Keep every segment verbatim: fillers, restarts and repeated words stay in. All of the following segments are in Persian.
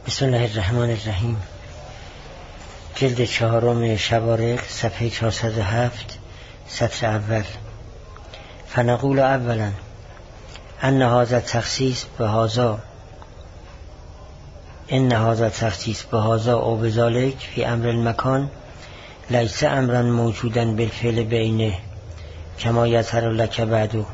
بسم الله الرحمن الرحیم. جلد چهارم شوارق، صفحه چهارصد و هفت، سطر اول. فنقول اولا ان هذا التخصیص بهذا ان هذا التخصیص بهذا او بذلك فی امر المکان لیس امرا موجودا بالفعل بینه کما یظهر لک بعدو.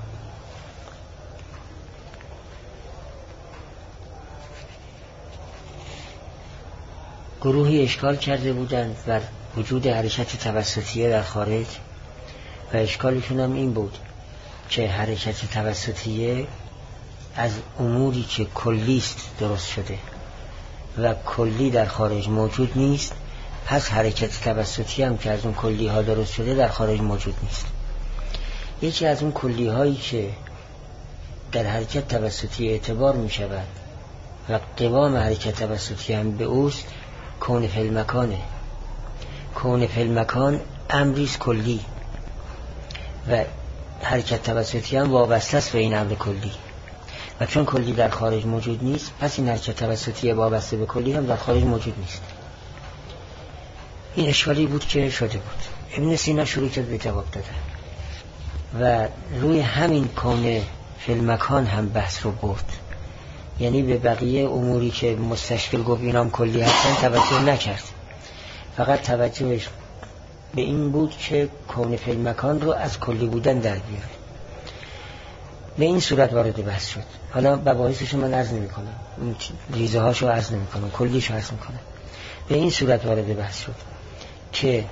گروهی اشکال کرده بودند بر وجود حرکت توسطیه در خارج و اشکالشون هم این بود که حرکت توسطیه از اموری که کلیست درست شده و کلی در خارج موجود نیست، پس حرکت توسطیه هم که از اون کلی ها درست شده در خارج موجود نیست. یکی از اون کلی هایی که در حرکت توسطیه اعتبار می شود و قوام حرکت توسطیه هم به اوست کون فی المکانه. کون فی المکان امریز کلی و حرکت توسطی هم وابسته است به این امر کلی و چون کلی در خارج موجود نیست، پس این حرکت توسطی وابسته به کلی هم در خارج موجود نیست. این اشکالی بود که شده بود. ابن سینا شروع کرد به جواب دادن و روی همین کون فی المکان هم بحث رو برد، یعنی به بقیه اموری که مستشکل گفت اینام کلی هستن توجه نکرد، فقط توجهش به این بود که کون فی المکان رو از کلی بودن در بیاره. به این صورت وارد بحث شد. حالا مباحثش من عرض نمی کنم، ریزه هاشو عرض نمی کنم، کلیش عرض می کنم. به این صورت وارد بحث شد که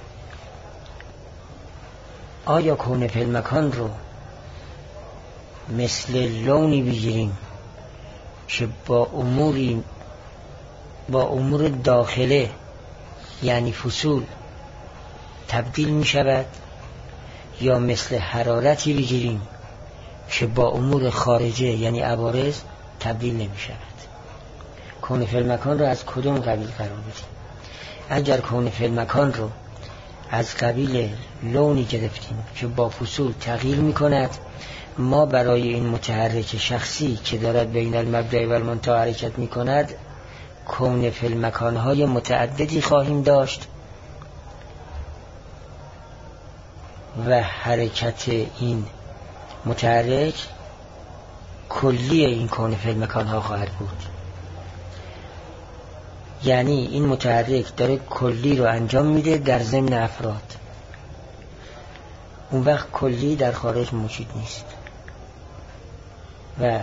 آیا کون فی المکان رو مثل لونی بگیریم که با اموری با امور داخله یعنی فصول تبدیل می شود، یا مثل حرارتی بگیریم که با امور خارجه یعنی عوارض تبدیل نمی شود. کون فی المکان رو از کدوم قبیل قرار بدیم؟ اگر کون فی المکان رو از قبیل لونی گرفتیم که با فصول تغییر می کند، ما برای این متحرک شخصی که دارد بین المبدأ و المنتهی حرکت می کند کون فی المکان های متعددی خواهیم داشت و حرکت این متحرک کلی این کون فی المکان ها خواهد بود. یعنی این متحرک داره کلی رو انجام میده در ضمن افراد، اون وقت کلی در خارج موجود نیست و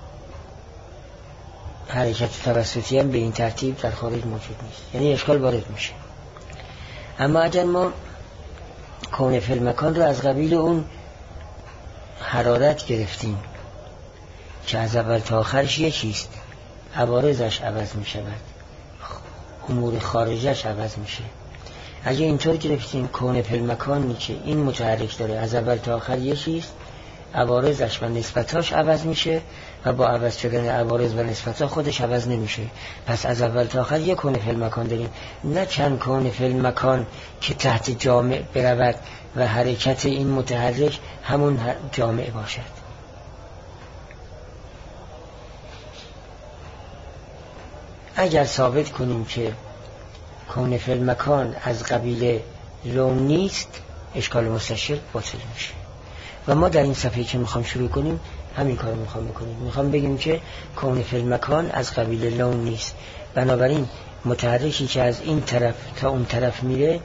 حرکت توسطی هم به این ترتیب در خارج موجود نیست، یعنی اشکال وارد میشه. اما اگر ما کون فی المکان رو از قبیل اون حرارت گرفتیم که از اول تا آخرش یکیست، عوارضش عوض می شود، امور خارجش عوض میشه. اگه اینطور گرفتیم کون فی المکانی که این متحرک داره از اول تا آخر یکیست، عوارضش و نسبتاش عوض میشه و با عوض شدن عوارض و نسبتا خودش عوض نمیشه. پس از اول تا آخر یک کون فی المکان داریم، نه چند کون فی المکان که تحت جامع برود و حرکت این متحرک همون جامع باشد. اگر ثابت کنیم که کون فی المکان از قبیل لون نیست، اشکال مستشکل باطل میشه. و ما در این صفحه که میخوام شروع کنیم همین کارو میخوام بکنیم. میخوام بگیم که کون فی المکان از قبیل لون نیست، بنابراین متحرکی که از این طرف تا اون طرف میره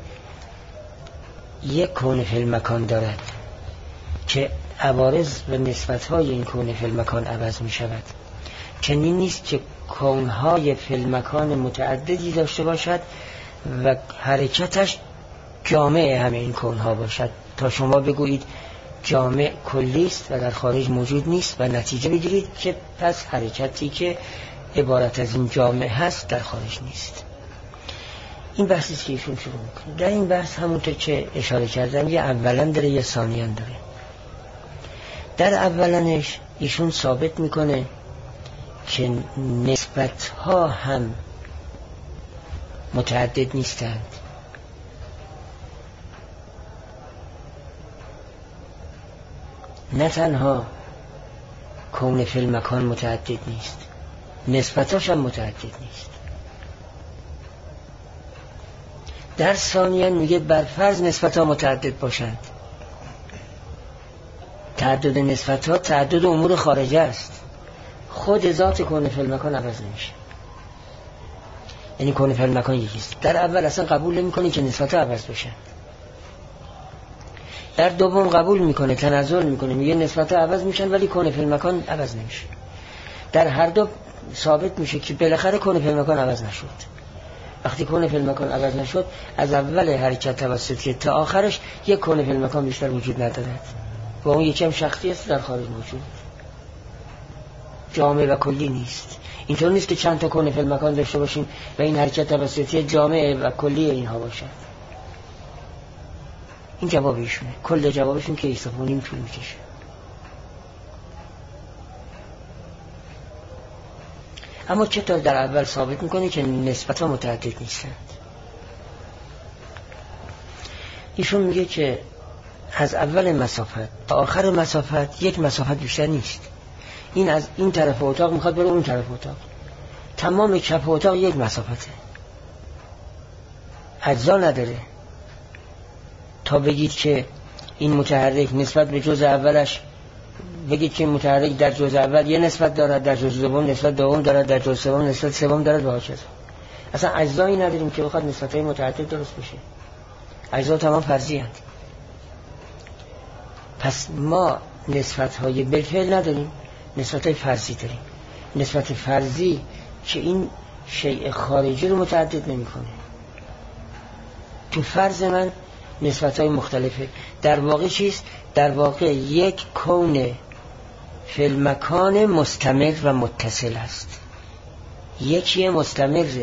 یک کون فی المکان دارد که عوارض و نسبت‌های این کون فی المکان عوض میشود. چنین نیست که کونهای فی المکان متعددی داشته باشد و حرکتش جامع همه این کونها باشد تا شما بگویید جامع کلیست و در خارج موجود نیست و نتیجه بگیرید که پس حرکتی که عبارت از این جامع هست در خارج نیست. این بحثی که ایشون شروع میکنه. در این بحث همونطور که اشاره کردم یه اولا داره یه ثانیا داره. در اولنش ایشون ثابت میکنه که نسبت ها هم متعدد نیستند. نه تنها کون فی المکان متعدد نیست، نسبتاش هم متعدد نیست. در ثانیاً میگه بر فرض نسبت ها متعدد باشند. تعدد نسبت ها تعدد امور خارجه است، خود ذات کون فی المکان عوض نمیشه. یعنی کون فی المکان یکیست. در اول اصلا قبول نمیکنه که نسبت ها عوض بشن، در دوم قبول میکنه، تنزل میکنه، میگه نسبت ها عوض میشن ولی کون فی المکان عوض نمیشه. در هر دو ثابت میشه که بالاخره کون فی المکان عوض نشد. وقتی کون فی المکان عوض نشد، از اول حرکت توسطی تا آخرش یک کون فی المکان بیشتر وجود ندارد و اون یکی هم شخصی است در خارج موجود، جامع و کلی نیست. اینطور نیست که چند تا کون فی المکان داشته باشیم و این حرکت توسطی جامع و کلی اینها باشد. این جوابشونه، کل جوابشون که ایستفونیم طول میکشه. اما چطور در اول ثابت میکنه که نسبت ها متعدد نیستند؟ ایشون میگه که از اول مسافت تا آخر مسافت یک مسافت بیشتر نیست. این از این طرف اتاق میخواد بره اون طرف اتاق، تمام چپ اتاق یک مسافته، اجزا نداره. تا بگید که این متحرک نسبت به جزء اولش، بگید که متحرک در جزء اول یه نسبت دارد، در جزء دوم نسبت دوم دارد، در جزء سوم نسبت سوم دارد و هاکذا. اصلا اجزایی نداریم که بخواد نسبت‌های متعدد درست بشه. اجزا تمام فرضی هستند. پس ما نسبت‌های بالفعل نداریم، نسبت‌های فرضی داریم. نسبت فرضی که این شیء خارجی رو متعدد نمی‌کنه. تو فرض من نسبت‌های مختلفه. در واقع چیست؟ در واقع یک کون فی المکان مستمر و متصل است. یکی مستمره،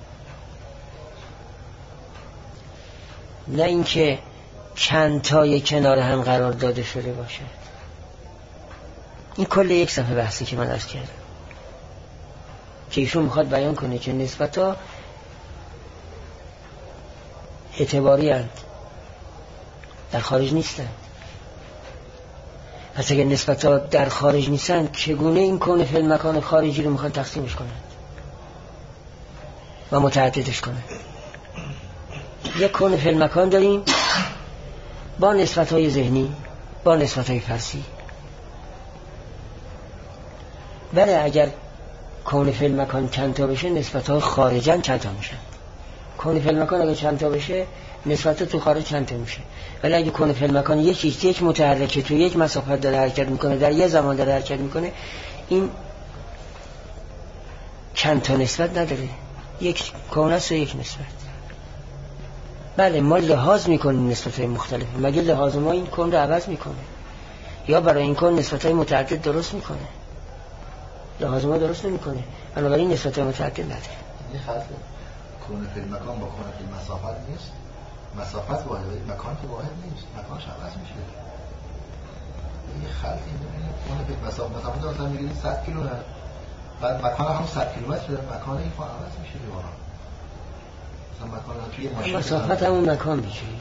نه اینکه چند تای کنار هم قرار داده شده باشه. این کل یک صفحه بحثی که من عرض کردم که ایشون میخواد بیان کنه که نسبت‌ها اعتباری هستند، در خارج نیستند. پس اگر نسبت‌ها در خارج نیستند، چگونه این کون فی المکان خارجی رو میخواد تقسیمش کنند و متعددش کنند؟ یک کون فی المکان داریم با نسبت‌های ذهنی، با نسبت‌های فرضی. بله اگر کون فی المکان چند تا بشه، نسبت‌ها خارجاً چند تا میشن. کون فی المکان اگر چند تا بشه، نسبت‌ها تو خارج چند تا میشه. ولی اگه کون فی المکان یکی یک متحرک تو یک مسافت داره حرکت میکنه، در یک زمان داره حرکت میکنه، این چند تا نسبت نداره، یک کون است و یک نسبت. بله ما لحاظ میکنیم نسبت‌های مختلف، مگه لحاظ ما این کون رو عوض میکنه یا برای این کون نسبت‌های متعدد درست میکنه؟ لحاظ ما درست نمیکنه، بنابراین نسبت‌های متعدد نداره. این خلط کون فی المکان با کون فی المسافت نیست. مسافت واحد، مکان که واحد نیست، مکانش عوض میشه. این خلط این کون فی المسافت مسافت مثلا میگید صد کیلو، بعد مکان هم صد کیلومتر، مکان این فا عوض میشه دیوارا. مسافت همون مکان بگیرید،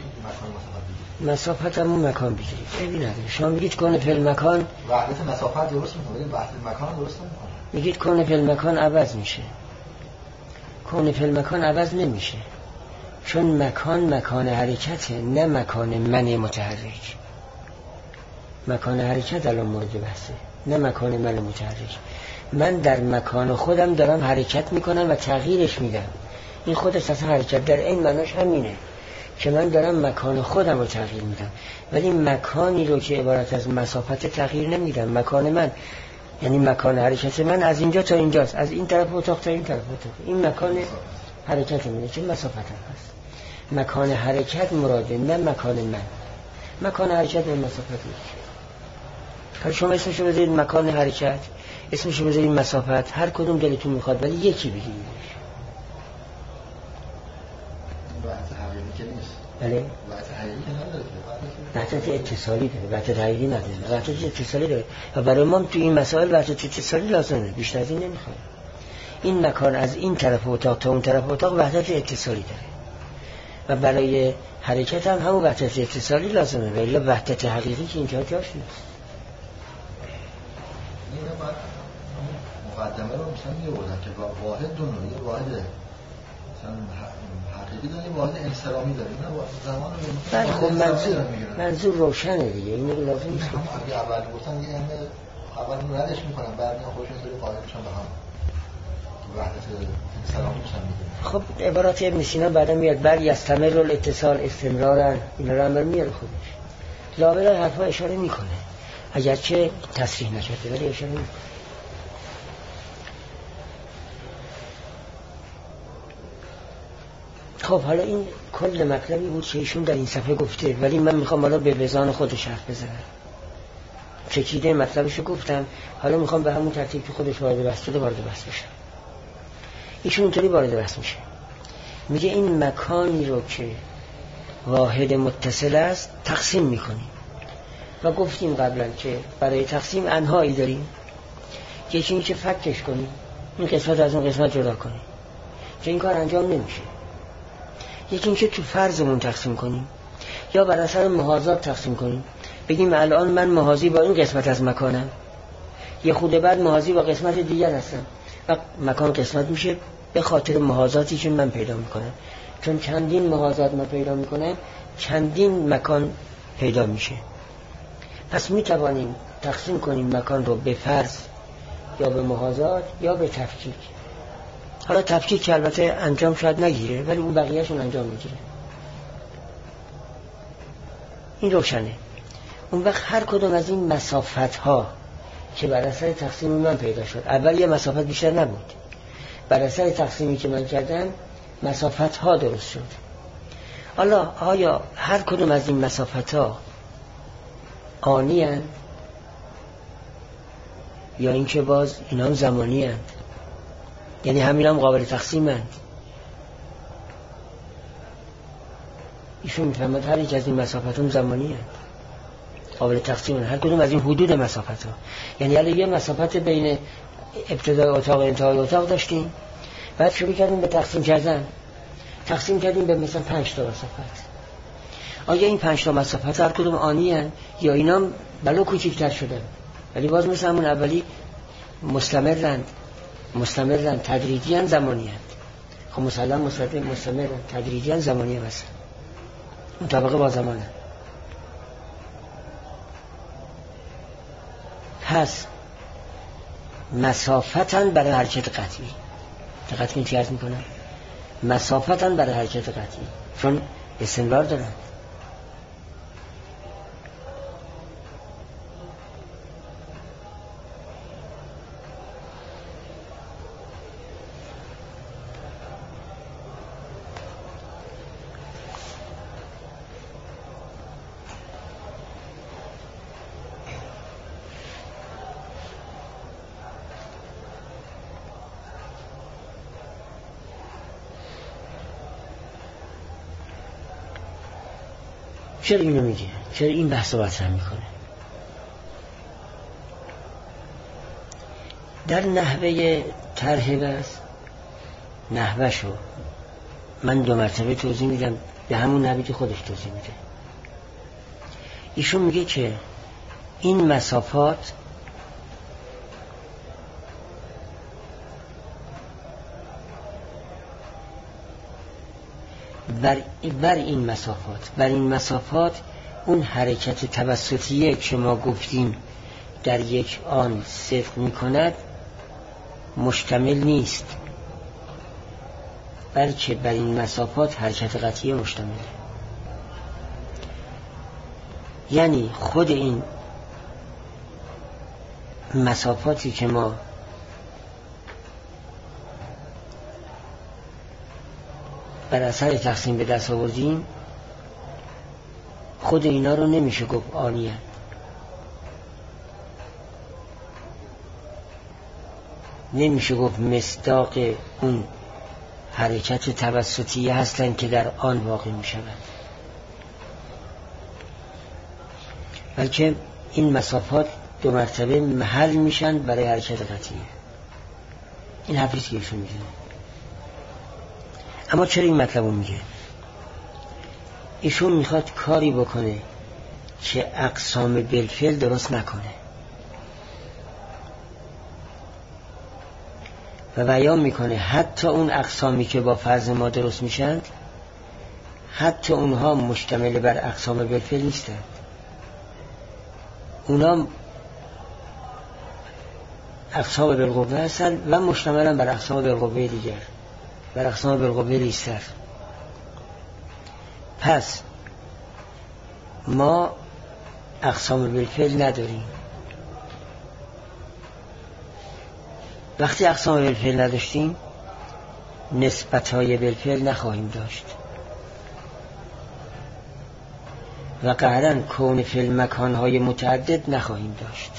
مسافت همون مکان بگیرید. خیلی نداره. شما میگید کون فی المکان وحدت مسافت درست میکنه، وحدت مکان درست نمیکنه. میگید کون فی المکان عوض میشه. کون فی المکان عوض نمیشه، چون مکان مکان حرکته، نه مکان من متحرک. مکان حرکت الان مورد بحثه، نه مکان من متحرک. من در مکان خودم دارم حرکت میکنم و تغییرش میدم. این خودش اصلا حرکت در این معناش همینه که من دارم مکان خودم رو تغییر میدم، ولی مکانی رو که عبارت از مسافت تغییر نمیدم. مکان من یعنی مکان حرکت من از اینجا تا اینجاست، از این طرف اتاق تا این طرف اتاق. این مکان حرکت منه که مسافت هم هست. مکان حرکت مراده، نه مکان من. مکان حرکت و مسافت نیست. شما اسمشو بذارید مکان حرکت، اسمشو بذارید مسافت، هر کدوم دلتون میخواد، ولی یکی بگیرید. بله وحدت اتصالی داره، وحدت حقیقی نداره، وحدت اتصالی داره و برای ما تو این مسائل وحدت اتصالی لازمه، بیشتر از این نمیخواد. این مکان از این طرف اتاق تا اون طرف اتاق وحدت اتصالی داره و برای حرکت هم همون وحدت اتصالی لازمه، ولی وحدت حقیقی که اینجا جاش نیست. مقدمه رو مثلا می‌آوردن که واحد دو نوعی، واحد حقیقی داریم واحد انصرامی داریم نه واحد زمان رو بله خب منظور منظور روشنه دیگه اینو لازم نیست اگه اول گفتن یه همه اول ردش میکنن بعد میان خودشون طوری قائل میشن به هم وحدت انصرامی میشن میگن. خب عبارات ابن سینا بعدا میاد بر یستمر الاتصال استمرارا اینا رو هم میاره خودش لاولا حرفا اشاره میکنه اگرچه تصریح نشده ولی اشاره میکنه. خب حالا این کل مطلبی بود که ایشون در این صفحه گفته ولی من میخوام حالا به وزان خودش حرف بزنم چکیده مطلبشو گفتم حالا میخوام به همون ترتیب که خودش وارد بحث شده وارد بحث بشم. ایشون اینطوری وارد بحث میشه میگه این مکانی رو که واحد متصل است تقسیم میکنیم و گفتیم قبلا که برای تقسیم انواعی داریم یکی این که فکش کنیم این قسمت از اون قسمت جدا کنیم که این کار انجام نمیشه یکی این که تو فرضمون تقسیم کنیم یا بر اثر محاذات تقسیم کنیم بگیم الان من محاذی با این قسمت از مکانم یه خود بعد محاذی با قسمت دیگر هستم و مکان قسمت میشه به خاطر محاذاتی که من پیدا میکنم چون چندین محاذات من پیدا میکنم چندین مکان پیدا میشه پس میتوانیم تقسیم کنیم مکان رو به فرض یا به محاذات یا به تفکیک حالا تفکیک که البته انجام شاید نگیره ولی اون بقیهشون انجام میگیره این روشنه. اون وقت هر کدوم از این مسافت ها که بر اثر تقسیم من پیدا شد اول یه مسافت بیشتر نبود بر اثر تقسیمی که من کردم مسافت ها درست شد حالا آیا هر کدوم از این مسافت ها آنی هستند یا اینکه باز اینا هم زمانی هستند یعنی همین هم قابل تقسیم هستند ایشون میفهمد هر یک از این مسافت هم زمانی هستند قابل تقسیم هستند هر کدوم از این حدود مسافت ها یعنی الان یه مسافت بین ابتدای اتاق و انتهای اتاق داشتیم بعد شروع کردیم به تقسیم کردن تقسیم کردیم به مثلا پنج تا مسافت آیا این پنج تا مسافت هر کدوم آنی هستند یا اینا بلو کوچکتر شدن ولی باز مثل همون اولی مستمرند مستمرند تدریجیاً زمانی‌اند خب مسلم مستمرند تدریجیاً زمانی هستند مطابق با زمانه پس مسافتن برای حرکت قطعی دقت کنید چی عرض میکنم مسافتن برای حرکت قطعی چون استمرار دارن چرا اینو میگه؟ چرا این بحث رو مطرح میکنه؟ در نحوه طرح بحث نحوهشو من دو مرتبه توضیح میدم به همون نحوی که خودش توضیح میده. ایشون میگه که این مسافات بر, بر این مسافات بر این مسافات اون حرکت توسطیه که ما گفتیم در یک آن صدق میکند مشتمل نیست بلکه بر این مسافات حرکت قطعی مشتمل یعنی خود این مسافاتی که ما بر اثر تقسیم به دست آوردیم خود اینا رو نمیشه گفت آنیه نمیشه گفت مصداق اون حرکت توسطیه هستن که در آن واقع میشوند بلکه این مسافات دو مرتبه محل میشن برای حرکت قطعیه. این حرفیست که ایشون میگه. اما چرا این مطلب رو میگه؟ ایشون میخواد کاری بکنه که اقسام بالفعل درست نکنه و بیان میکنه حتی اون اقسامی که با فرض ما درست میشن حتی اونها مشتمل بر اقسام بالفعل نیستند. اونها اقسام بالقوه هستند و مشتملن بر اقسام بالقوه دیگر، بر اقسام بالقوه لیستر. پس ما اقسام بالفعل نداریم. وقتی اقسام بالفعل نداشتیم نسبت‌های بالفعل نخواهیم داشت و قهرن کون فعل مکان‌های متعدد نخواهیم داشت.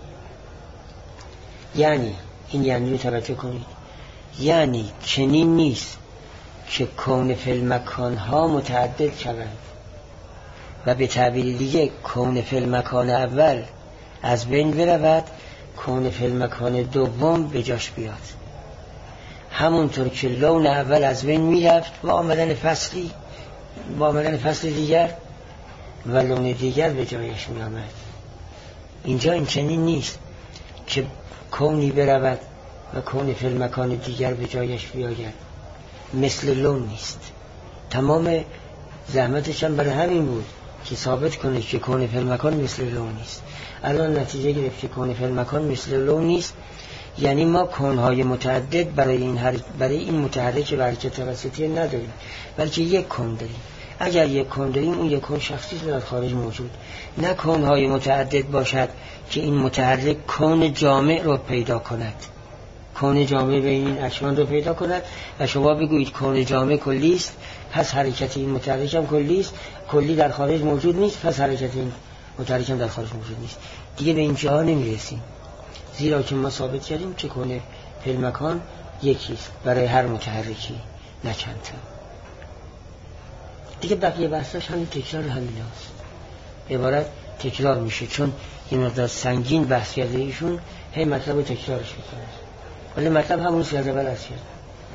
یعنی این یعنی رو توجه کنید، یعنی چنین نیست که کون فعل مکان‌ها متعدد شوند و به تعبیر دیگه کون فعل مکان اول از بین برود، کون فعل مکان دوم به جاش بیاد. همونطور که لون اول از بین میرفت با آمدن فصلی با آمدن فصل دیگر و لون دیگر به جایش می آمد. اینجا این چنین نیست که کونی برود و کون فعل مکان دیگر به جایش بیاید، مثل لون نیست. تمام زحمتش هم برای همین بود که ثابت کنه که کون فعل مکان مثل لون نیست. الان نتیجه گرفت که کون فعل مکان مثل لون نیست، یعنی ما کونهای متعدد برای این هر... برای این متحرک و حرکت توسطی نداریم، بلکه یک کون داریم. اگر یک کون داریم اون یک کون شخصی در خارج موجود، نه کونهای متعدد باشد که این متحرک کون جامع رو پیدا کند، کون جامع بین این اکوان رو پیدا کند و شما بگویید کون جامع کلی است، پس حرکت این متحرک هم کلی است، کلی در خارج موجود نیست، پس حرکت این متحرک هم در خارج موجود نیست. دیگه به این جاها نمیرسیم، زیرا که ما ثابت کردیم که کون فعل مکان یکیست برای هر متحرکی، نه چند تا. دیگه بقیه بحثاش همین تکرار همین هست، عبارت تکرار میشه، چون این مقدار سنگین بحث کرده ایشون هی مطلب رو تکرارش میکنه، ولی مطلب همون سی از اول هست کرد.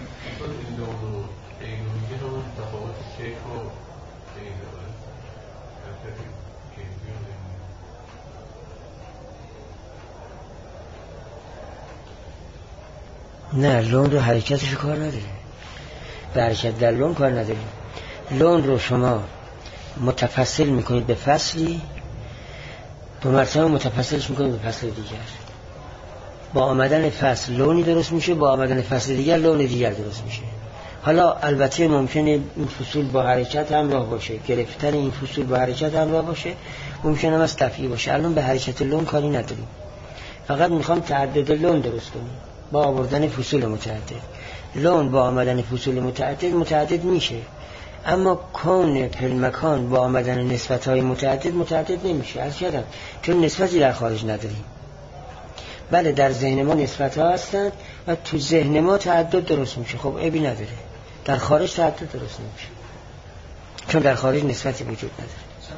نه، لون رو حرکتش کار نداریم، به حرکت در لون کار نداریم. لون رو شما متفصل میکنید به فصلی، دو مرتبه متفصلش میکنید به فصل دیگر. با آمدن فصل لونی درست میشه، با آمدن فصل دیگر لون دیگر درست میشه. حالا البته ممکنه این فصول با حرکت همراه باشه، گرفتن این فصول با حرکت همراه باشه، ممکنه هم از تفعیل باشه. الان به حرکت لون کاری نداریم، فقط میخوام تعدد لون درست کنیم با آوردن فصول متعدد. لون با آمدن فصول متعدد متعدد میشه، اما کون فعل مکان با آمدن نسبت‌های متعدد متعدد نمیشه. عرض کردم چون نسبتی در خارج نداریم. بله در ذهن ما نسبت‌ها هستند و تو ذهن ما تعدد درست میشه، خب عیبی نداره. در خارج تعدد درست نمیشه چون در خارج نسبتی وجود نداره.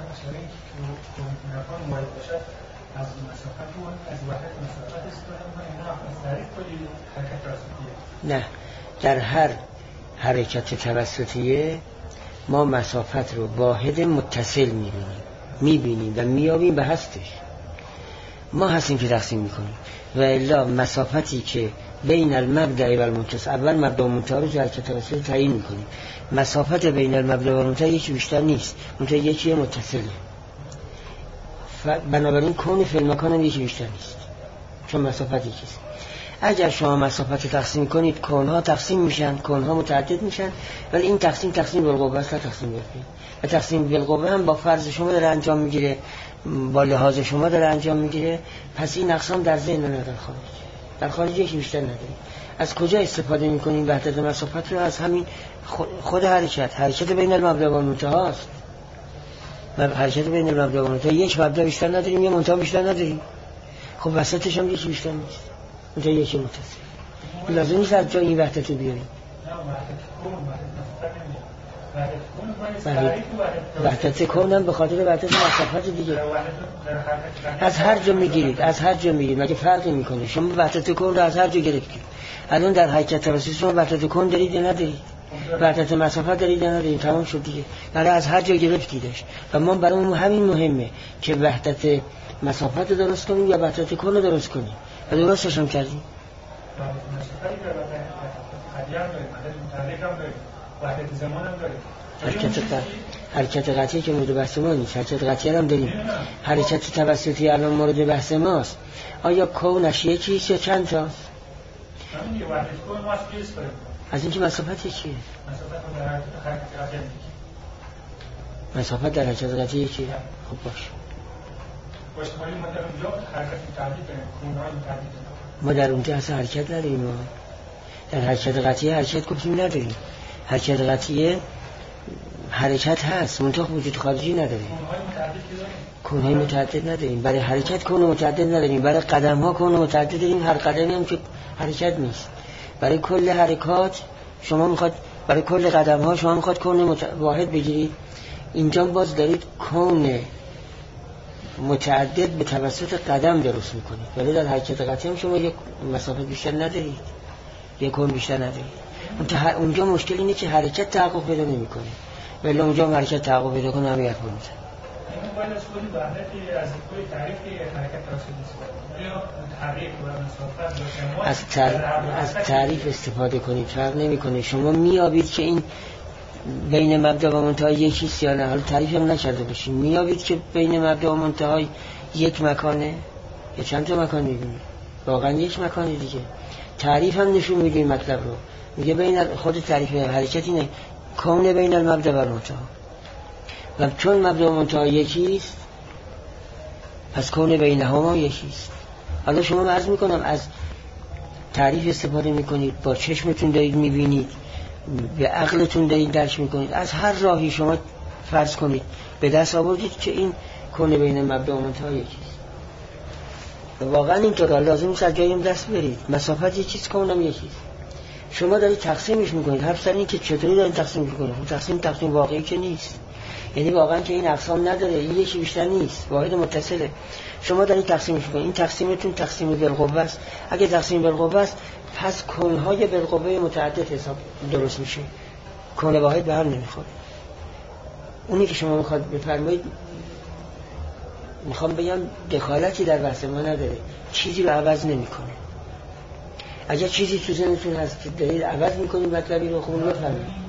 از مسافت و از وحدت مسافت استفاده کنیم، نه از طریق کلی حرکت توسطیه. نه، در هر حرکت توسطیه ما مسافت رو واحد متصل میبینیم میبینیم و میابیم به هستش. ما هستیم که تقسیم میکنیم و الا مسافتی که بین المبدأ و المنتهی، اول مبدأ و منتهی رو در حرکت توسطی تعیین میکنیم. مسافت بین المبدأ و المنتهی یکی بیشتر نیست، منتهی یکی متصله. بنابراین کون فعل مکان هم یکی بیشتر نیست چون مسافت یکیست. اگر شما مسافت تقسیم کنید کونها تقسیم میشن، کونها متعدد میشن، ولی این تقسیم تقسیم بالقوه است، تقسیم بالفعل. و تقسیم بالقوه هم با فرض شما داره انجام میگیره، با لحاظ شما داره انجام میگیره. پس این اقسام در ذهن نه در خارج، در خارج یکی بیشتر نداریم. از کجا استفاده میکنیم وحدت مسافت رو؟ از همین خود حرکت حرکت بین المبدأ و المنتهی است. و حرکت بین المبدأ و المنتهی یک مبدأ بیشتر نداریم، یه منتهی بیشتر نداریم. خب وسطش هم یکی بیشتر نیست، منتهی یکی متصل. لازم نیست از جای این وحدت رو بیاریم. وحدت کون هم به خاطر وحدت مسافت دیگه از هر جا میگیرید، از هر جا میگیرید، مگه فرقی میکنه؟ شما وحدت کون رو از هر جا گرفتید. الان در حرکت توسطی شما وحدت کون دارید یا ندارید؟ وحدت مسافت دارید یا ندارید؟ تمام شد دیگه. برای از هر جا گرفتیدش و ما برامون همین مهمه که وحدت مسافت رو درست کنیم یا وحدت کون رو درست کنیم و درستش هم کردیم. حرکت حرکت قطعی که مورد بحث ما نیست، حرکت قطعی هم داریم. حرکت توسطی الان مورد بحث ماست. آیا کونش یکیست یا چند تاست؟ از اینکه مسافت چیه؟ مسافت در حرکت قطعی چیه؟ خب باش. ما در اونجا اصلا حرکت نداریم. ما در حرکت قطعی حرکت گفتیم نداریم. حرکت قطعی حرکت هست، منطق وجود خارجی نداریم. کونهای متعدد نداریم. برای حرکت کون متعدد نداریم. برای قدم ها کون متعدد داریم. هر قدمی هم که حرکت نیست. برای کل حرکات شما میخواد، برای کل قدم ها شما میخواد کون مت... واحد بگیرید. اینجا باز دارید کون متعدد به توسط قدم درست میکنید، ولی در حرکت قطعی هم شما یک مسافت بیشتر ندارید، یک کون بیشتر ندارید. اونجا مشکل اینه که حرکت تحقق پیدا نمیکنه، ولی اونجا هم حرکت تحقق پیدا کنه هم یک کون میشه. از تعریف از تعریف استفاده کنید، فرق نمیکنه. شما میابید که این بین مبدا و منتها یکیست یا نه. حالا تعریف هم نکرده باشین، میابید که بین مبدا و منتها یک مکانه یا چند تا مکان میبینید. واقعا یک مکانی دیگه. تعریف هم نشون میده مطلب رو. میگه بین خود تعریف حرکت اینه کون بین المبدا و المنتها، و چون مبدا و منتها یکیست پس کون بینهما یکیست. حالا شما عرض میکنم از تعریف استفاده میکنید، با چشمتون دارید میبینید، به عقلتون دارید درک میکنید، از هر راهی شما فرض کنید به دست آوردید که این کون بین مبدا و منتها یکیست. واقعا اینطور لازم نیست از جایم دست برید. مسافت یکیست، کونم یکیست. شما دارید تقسیمش میکنید. حرف سر این که چطوری دارید تقسیم میکنید. اون تقسیم تقسیم واقعی که نیست. یعنی واقعا که این اقسام نداره، این یکی بیشتر نیست، واحد متصله. شما دارید تقسیمش میکنید. این تقسیمتون تقسیم بالقوه است. اگه تقسیم بالقوه است پس کونهای بالقوه متعدد حساب درست میشه، کون واحد به هم نمیخوره. اونی که شما میخواد بفرمایید، میخوام بگم دخالتی در بحث ما نداره، چیزی رو عوض نمیکنه. اگر چیزی تو ذهنتون هست که دارید عوض میکنید مطلبی رو، خب بفرمایید.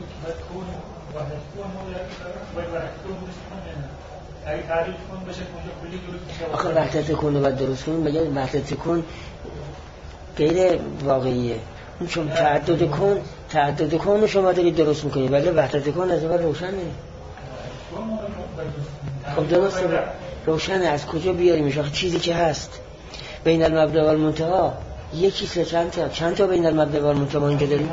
آخه وحدت کون رو باید درست کنیم. بگم وحدت کون غیر واقعیه. چون تعدد کون تعدد کون شما دارید درست میکنید، ولی وحدت کون از اول روشنه. خب درسته، روشنه. از کجا بیاریمش؟ آخه چیزی که هست بین المبدا و المنتها یکی سه چند تا چند تا بین المبدا و المنتها ما اینجا داریم.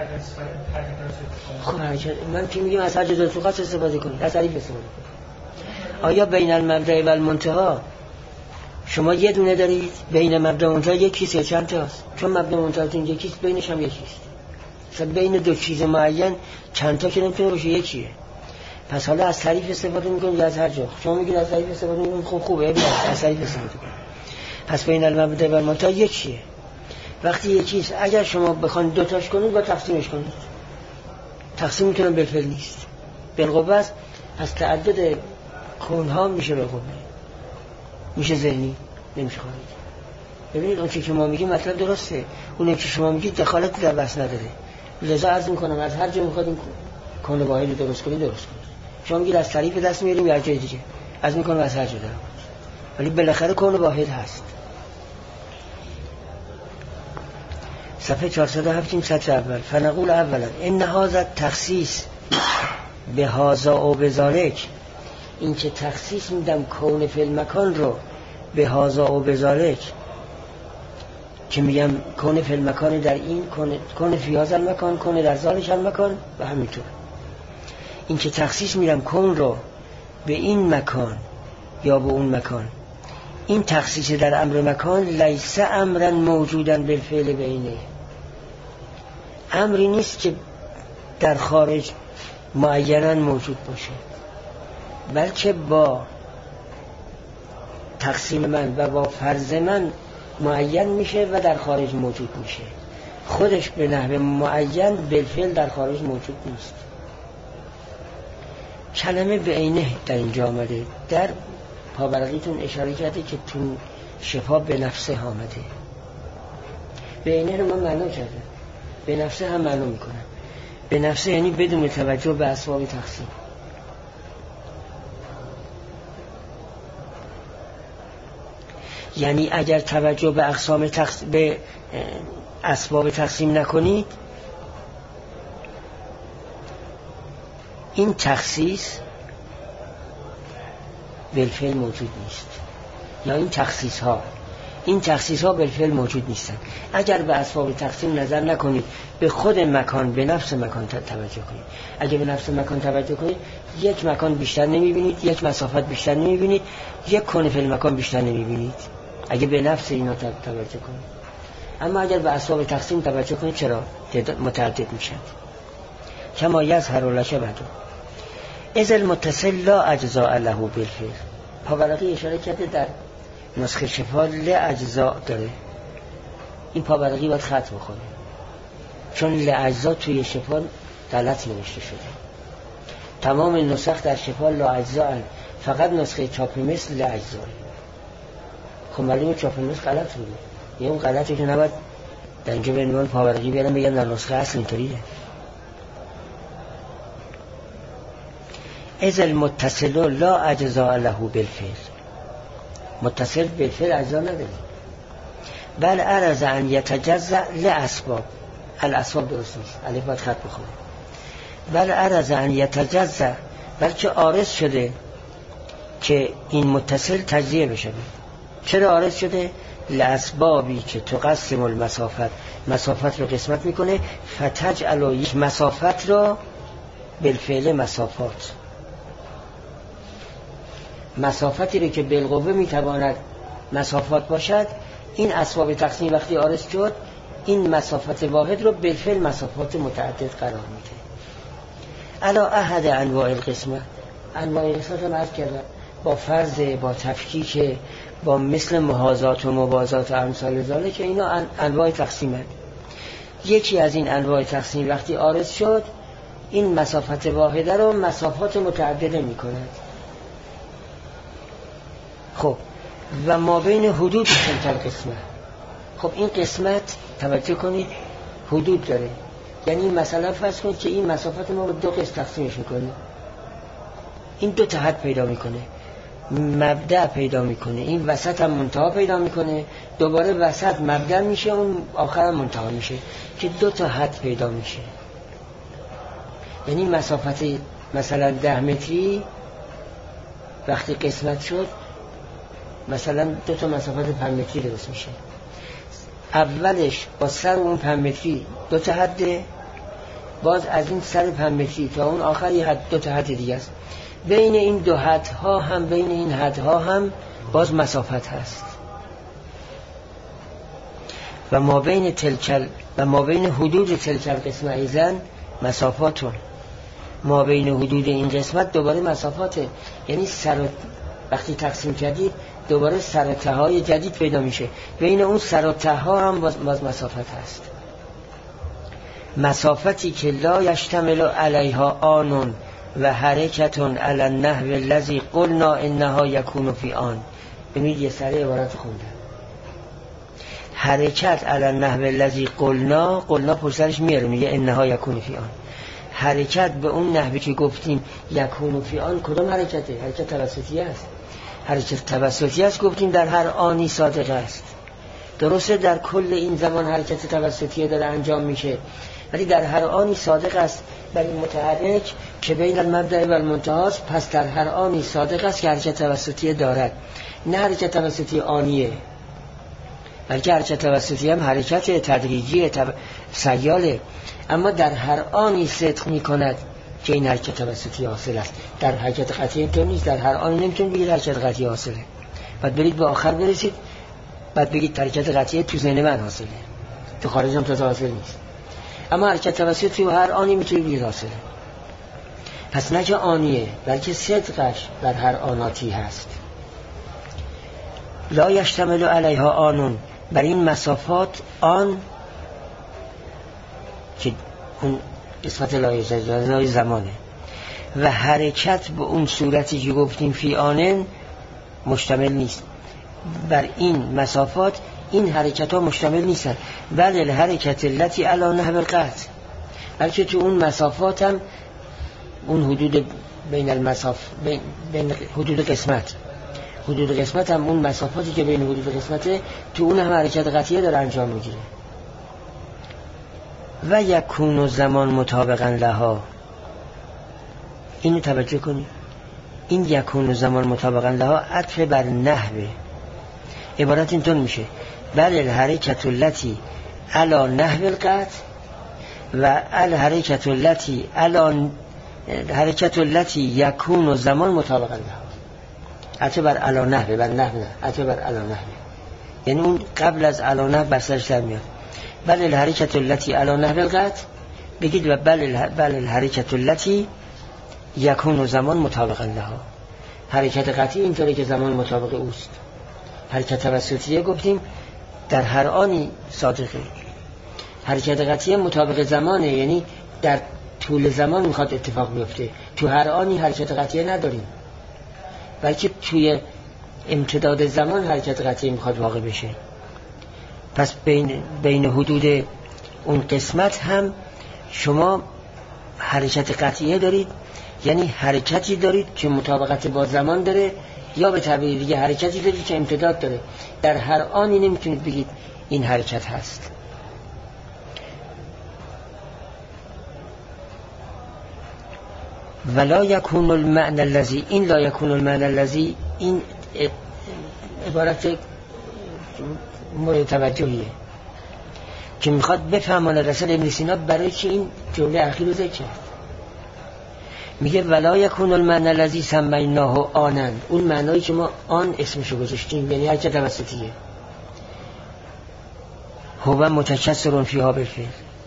خب حرکت من که میگم از هر جزء توقات استفاده کنید، از تعریف استفاده کنید. آیا بین المبدا و المنتها شما یه دونه دارید؟ بین مبدا و منتها یکیست یا چند تاست؟ چون مبدا و منتهاتون یکیست، بینش هم یکیست. مثلا بین دو چیز معین چند تا که نمیتونه باشه، یکیه. پس حالا از تعریف استفاده میکنید یا از هر جا؟ شما میگید از تعریف استفاده میکنید، خب خوبه، از تعریف استفاده کنید. پس بین المبدا و المنتها یکیه. وقتی یکیست اگر شما بخواید دو تاش کنید با تقسیمش کنید. تقسیم میتونم بالفعل نیست، بالقوه است. از تعدد کونها میشه بالقوه، میشه ذهنی، نمیشه خارجی. ببینید اون چیزی که ما میگیم مطلب درسته، اون چیزی که شما میگید دخالتی در بحث نداره. لذا عرض میکنم از هر جا میخواد کون واحد درست کنید درست کنید. شما میگید از تعریف دست میاریم یا جای دیگه، از میکنم از هر جا دارم، ولی بالاخره کون واحد هست. صفحه چهارصد و هفت سطر اول. فنقول اولا ان هذا التخصیص به هذا و بذالک، این که تخصیص میدم کون فی المکان رو به هذا و بذالک، که میگم کون فی المکان در این، کون فی هذا المکان، کون در ذالک المکان و همینطور. این که تخصیص میدم کون رو به این مکان یا به اون مکان، این تخصیص در امر مکان لیس امرا موجودا بالفعل بینه، امری نیست که در خارج معینا موجود باشه، بلکه با تقسیم من و با فرض من معین میشه و در خارج موجود میشه. خودش به نحو معین بالفعل در خارج موجود نیست. کلمه به عینه در اینجا آمده، در پاورقیتون اشاره کرده که تو شفا به نفسه آمده. بینه رو من معلوم کردم، به نفسه هم معلوم میکنم. به نفسه یعنی بدون توجه به اسباب تقسیم. یعنی اگر توجه به اقسام تقس... به اسباب تقسیم نکنید، این تخصیص بالفعل موجود نیست. یا این تخصیص ها این تخصیص ها بالفعل موجود نیستن. اگر به اسباب تقسیم نظر نکنید، به خود مکان، به نفس مکان توجه کنید. اگر به نفس مکان توجه کنید، یک مکان بیشتر نمیبینید، یک مسافت بیشتر نمیبینید، یک کون فی المکان بیشتر نمیبینید اگر به نفس اینا توجه کنید. اما اگر به اسباب تقسیم توجه کنید، چرا؟ متعدد میشن. کما یظهر لک بعد اذ المتصل لا اجزاء له بالفعل. پاورقی اشاره کرده در نسخه شفا ل اجزاء داره. این پاورقی باید خط بخوره، چون ل اجزاء توی شفا غلط نوشته شده. تمام نسخ در شفا لا اجزاء، فقط نسخه چاپ مثل ل اجزاء. خب معلومه چاپ مثل غلط بوده. یه اون غلطی که نباید در اینجا به عنوان پاورقی بیارم بگم در نسخه اصل اینطوریه. اذ المتصل لا اجزاء له بالفعل. متصل بالفعل اجزا نداره. بل عرض ان یتجزأ لاسباب. الاسباب درست نیست، الف باید خط بخوره. بل عرض ان یتجزأ، بلکه عارض شده که این متصل تجزیه بشه. چرا عارض شده؟ لاسبابی که تقسم المسافت، مسافت رو قسمت میکنه، فتجعل یک مسافت رو بالفعل مسافات. مسافتی رو که بالقوه میتواند مسافات باشد، این اسباب تقسیم وقتی عارض شد، این مسافت واحد رو بالفعل مسافات متعدد قرار میده. علا احد انواع القسمه. انواع القسمه رو عرض کردم، با فرض، با تفکیک، با مثل محاذات و مبازات و امثال ذالک که اینا انواع تقسیم هست. یکی از این انواع تقسیم وقتی عارض شد، این مسافت واحده رو مسافات متعدده می کند. خب و ما بین حدود تلک القسمه. خب این قسمت توجه کنید حدود داره. یعنی مثلا فرض کنید که این مسافت ما رو دو قسم تقسیمش میکنه، این دو تا حد پیدا میکنه، مبدأ پیدا میکنه، این وسط هم منتها پیدا میکنه، دوباره وسط مبدأ میشه، اون آخر هم منتها میشه، که دو تا حد پیدا میشه. یعنی مسافت مثلا ده متری وقتی قسمت شد، مثلا دو تا مسافت پنج متری درست میشه. اولش با سر اون پنج متری دو تا حده، باز از این سر پنج متری تا اون آخر یه حد، دو تا حد دیگه است. بین این دو حدها هم بین این حدها هم باز مسافت هست. و ما بین تلکل و ما بین حدود تلکل قسمه ایزن مسافاتون. ما بین حدود این قسمت دوباره مسافاته. یعنی سر و وقتی تقسیم کردید دوباره سر و ته های جدید پیدا میشه. بین اون سر و ته ها هم باز, باز مسافت هست. مسافتی که لا یشتمل علیها آنون و حرکتون علی النحو الذی قلنا انها یکون فی آن. ببینید یه سری عبارت خوندم. حرکت علی النحو الذی قلنا، قلنا پشترش میاره میگه انها یکون فی آن. حرکت به اون نحوی که گفتیم یکون فی آن، کدام حرکته؟ حرکت توسطی است. حرکت توسطی است گفتیم در هر آنی صادق است. درسته در کل این زمان حرکت توسطی داره انجام میشه، ولی در هر آنی صادق است. برای متحرک که بین المبدأ و المنتهی است، پس در هر آنی صادق است که حرکت توسطی دارد. نه حرکت توسطی آنیه، بلکه حرکت توسطی هم حرکت تدریجی تب... سیاله، اما در هر آنی صدق می کند که این حرکت توسطی حاصل است. در حرکت قطعی اینطور نیست، در هر آنی نمیتونید بگید حرکت قطعی حاصله، بعد برید به آخر برسید بعد بگید حرکت قطعی تو ذهن من حاصله، تو خارج هم تا حاصل نیست. اما حرکت توسطی و هر آنی میتونید بگید حاصله. پس نه که آنیه، بلکه صدقش در هر آناتی هست. لا یشتمل علیها آنون، بر این مسافات آن که اون قسمت لای زمانه، و حرکت به اون صورتی که گفتیم فی آنن مشتمل نیست. بر این مسافات این حرکت ها مشتمل نیستن، بل الحرکت التي علی نحو القطع، بلکه تو اون مسافات هم اون حدود بین المساف بین, بین حدود قسمت حدود قسمت هم اون مسافاتی که بین حدود قسمته تو اون هم حرکت قطعیه داره انجام میگیره. و یکون زمان مطابقا لها، اینو توجه کنی، این یکون زمان مطابقا لها عطف بر نحوه، عبارت اینطور میشه بل الحرکت التي علی نحو القطع و الحرکت التي علی حرکت التي یکون زمان مطابقا لها، عطف بر علی نحوه، بر نحو نه، عطف بر علی نحوه، یعنی اون قبل از علی نحو بسرش در میاد. بل الحرکت التي علی نحو القطع بگید و بل بل الحرکت التي یکون زمان مطابقا لها، حرکت قطعی اینطوری که زمان مطابق اوست. حرکت توسطیه گفتیم در هر آنی صادقه، حرکت قطعی مطابق زمانه، یعنی در طول زمان میخواد اتفاق بیفته، تو هر آنی حرکت قطعی نداریم، بلکه توی امتداد زمان حرکت قطعی میخواد واقع بشه. پس بین, بین حدود اون قسمت هم شما حرکت قطعیه دارید، یعنی حرکتی دارید که مطابقت با زمان داره، یا به تعبیر دیگه حرکتی دارید که امتداد داره. در هر آنی نمیتونید بگید این حرکت هست. ولا یکون المعنى الذی، این لا یکون المعنى الذی، این عبارت مورد توجهیه که میخواد بفهمانه رسول ابن سینا برای که این جمله اخیر رو ذکر کرد. میگه ولا یکون المعنى الذی سمیناه آنن، اون معنایی که ما آن اسمشو گذاشتیم، یعنی حرکت توسطیه، هو متکثر فیها بالفعل،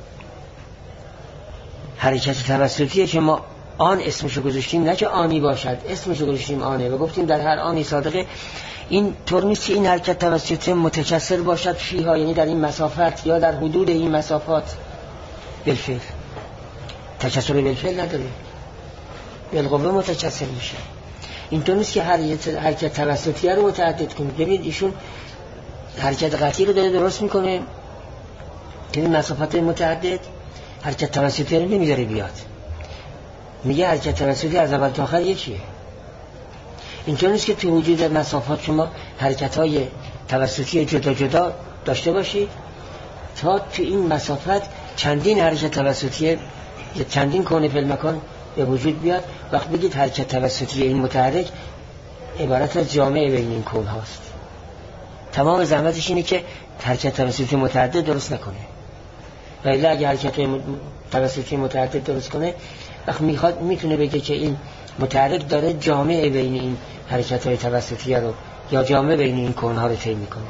حرکت توسطیه که ما آن اسمشو گذاشتیم، نه که آنی باشد، اسمشو گذاشتیم آنه و گفتیم در هر آنی صادقه. این طور نیست که این حرکت توسطی متکثر باشد فیها، یعنی در این مسافت یا در حدود این مسافات بالفعل، تکثر بالفعل نداره، بالقوه متکثر میشه. این طور نیست که حرکت توسطی رو متعدد کنید. ببینید ایشون حرکت قطعی رو داره درست میکنه که این مسافت متعدد، حرکت توسطی رو نمیذاره بیاد، میگه حرکت توسطی از اول تا آخر یکیه. اینطور نیست که تو وجود مسافات شما حرکت های توسطی جدا جدا داشته باشید تا تو این مسافت چندین حرکت توسطی یا چندین کون فی المکان به وجود بیاد. وقت بگید حرکت توسطی این متحرک عبارت از جامعه بین این کون هاست. تمام زحمتش اینه که حرکت توسطی متعدد درست نکنه، ولی اگه حرکت توسطی متعدد درست کنه وقت میخواد میتونه بگه که این متحرک داره جامعه بین این حرکت های توسطیه رو یا جامعه بین این کون ها رو طی میکنه،